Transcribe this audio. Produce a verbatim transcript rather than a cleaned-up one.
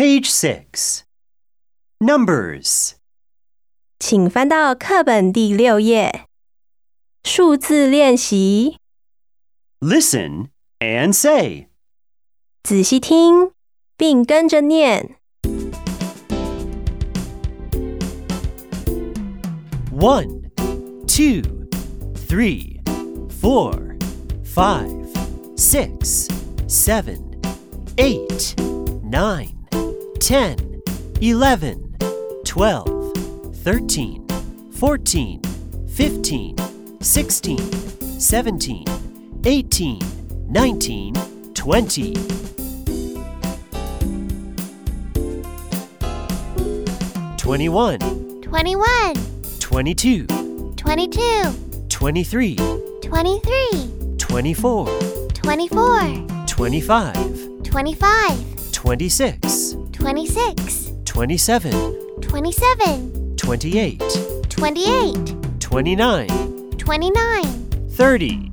Page six. Numbers. 请翻到课本第六页。数字练习。 Listen and say. 仔细听，并跟着念。 One, two, three, four, five, six, seven, eight, nine, ten, eleven, twelve, thirteen, fourteen, fifteen, sixteen, seventeen, eighteen, nineteen, twenty. Twenty-one, twenty-one, twenty-two, twenty-two, twenty-three, twenty-three, twenty-four, twenty-four, twenty-five, twenty-five, twenty-six, twenty-six, twenty-seven, twenty-seven, twenty-eight, twenty-eight, twenty-nine, twenty-nine, thirty.